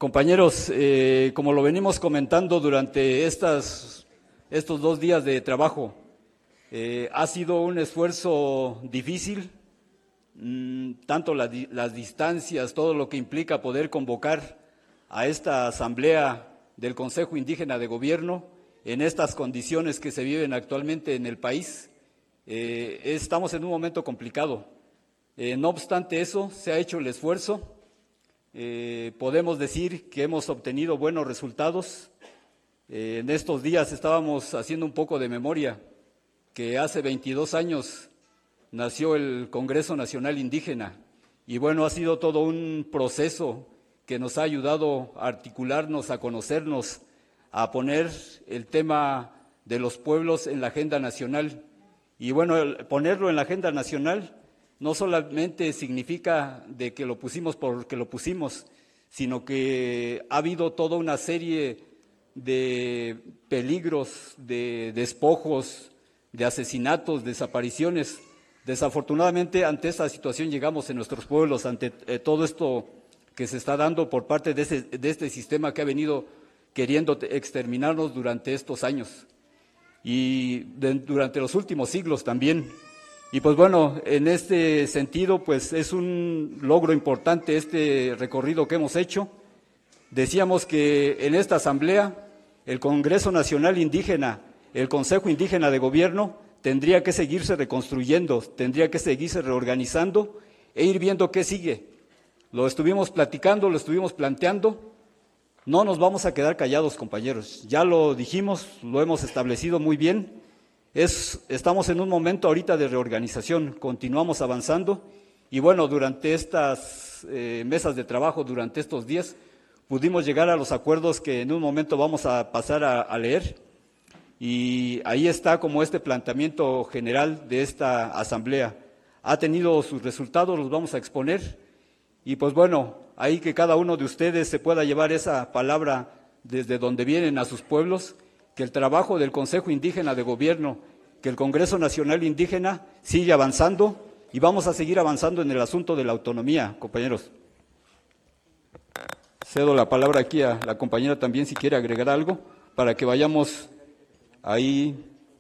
Compañeros, como lo venimos comentando durante estos 2 días de trabajo, ha sido un esfuerzo difícil, tanto las distancias, todo lo que implica poder convocar a esta asamblea del Consejo Indígena de Gobierno en estas condiciones que se viven actualmente en el país. Estamos en un momento complicado. No obstante eso, se ha hecho el esfuerzo. Podemos decir que hemos obtenido buenos resultados. En estos días estábamos haciendo un poco de memoria, que hace 22 años nació el Congreso Nacional Indígena, y bueno, ha sido todo un proceso que nos ha ayudado a articularnos, a conocernos, a poner el tema de los pueblos en la agenda nacional. Y bueno, ponerlo en la agenda nacional no solamente significa de que lo pusimos porque lo pusimos, sino que ha habido toda una serie de peligros, de despojos, de asesinatos, desapariciones. Desafortunadamente, ante esta situación llegamos en nuestros pueblos, ante todo esto que se está dando por parte de este sistema que ha venido queriendo exterminarnos durante estos años y durante los últimos siglos también. Y pues bueno, en este sentido, pues es un logro importante este recorrido que hemos hecho. Decíamos que en esta asamblea, el Congreso Nacional Indígena, el Consejo Indígena de Gobierno, tendría que seguirse reconstruyendo, tendría que seguirse reorganizando e ir viendo qué sigue. Lo estuvimos platicando, lo estuvimos planteando. No nos vamos a quedar callados, compañeros. Ya lo dijimos, lo hemos establecido muy bien. Estamos en un momento ahorita de reorganización, continuamos avanzando y bueno, durante estas mesas de trabajo, durante estos días, pudimos llegar a los acuerdos que en un momento vamos a pasar a leer, y ahí está como este planteamiento general de esta asamblea. Ha tenido sus resultados, los vamos a exponer, y pues bueno, ahí que cada uno de ustedes se pueda llevar esa palabra desde donde vienen a sus pueblos, que el trabajo del Consejo Indígena de Gobierno, que el Congreso Nacional Indígena sigue avanzando y vamos a seguir avanzando en el asunto de la autonomía, compañeros. Cedo la palabra aquí a la compañera también si quiere agregar algo para que vayamos ahí.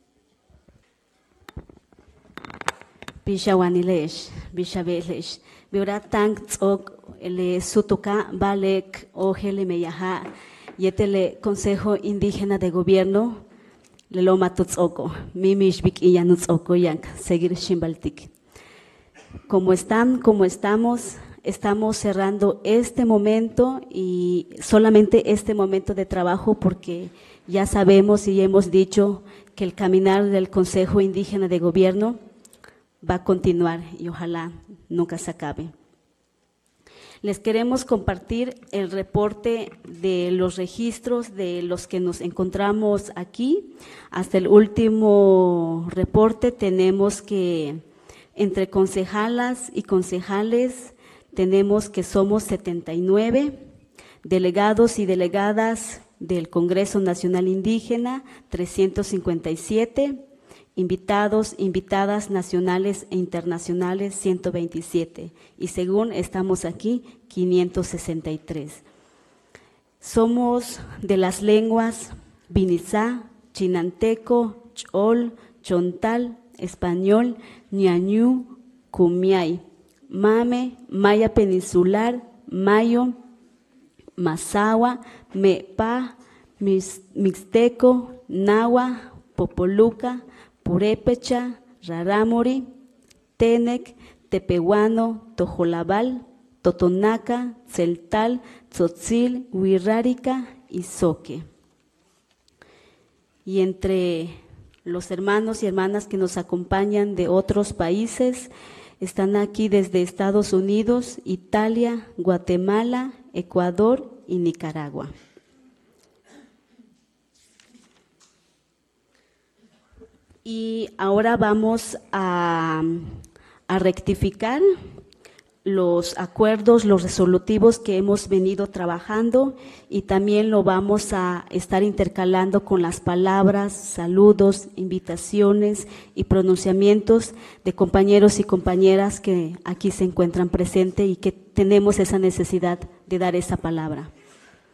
Bishawanilesh, Bishabelesh, Biura Tank Tzok, el Sutuka, Balek, Ojele Meyaha, Yetele Consejo Indígena de Gobierno, Leloma Tutzoko, Mimishbik y Yanutzoko Yank, seguir Shimbaltik. Como estamos cerrando este momento y solamente este momento de trabajo, porque ya sabemos y hemos dicho que el caminar del Consejo Indígena de Gobierno va a continuar y ojalá nunca se acabe. Les queremos compartir el reporte de los registros de los que nos encontramos aquí. Hasta el último reporte tenemos que entre concejalas y concejales tenemos que somos 79, delegados y delegadas del Congreso Nacional Indígena 357, invitadas nacionales e internacionales 127 y según estamos aquí 563. Somos de las lenguas Binizá, Chinanteco, Chol, Chontal, Español, Ñañú, Kumiay, Mame, Maya Peninsular, Mayo, Mazahua, Mepa, Mixteco, Nahua, Popoluca, Purépecha, Rarámuri, Tenec, Tepehuano, Tojolabal, Totonaca, Tzeltal, Tzotzil, Huirrárica y Zoque. Y entre los hermanos y hermanas que nos acompañan de otros países, están aquí desde Estados Unidos, Italia, Guatemala, Ecuador y Nicaragua. Y ahora vamos a rectificar los acuerdos, los resolutivos que hemos venido trabajando y también lo vamos a estar intercalando con las palabras, saludos, invitaciones y pronunciamientos de compañeros y compañeras que aquí se encuentran presentes y que tenemos esa necesidad de dar esa palabra.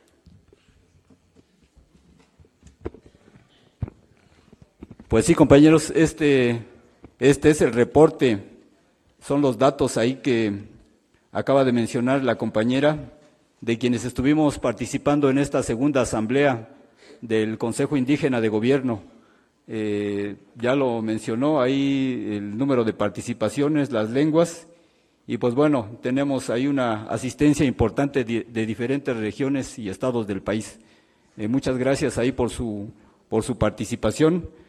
Pues sí, compañeros, este es el reporte, son los datos ahí que acaba de mencionar la compañera, de quienes estuvimos participando en esta segunda asamblea del Consejo Indígena de Gobierno. Ya lo mencionó ahí el número de participaciones, las lenguas, y pues bueno, tenemos ahí una asistencia importante de diferentes regiones y estados del país. Muchas gracias ahí por su participación.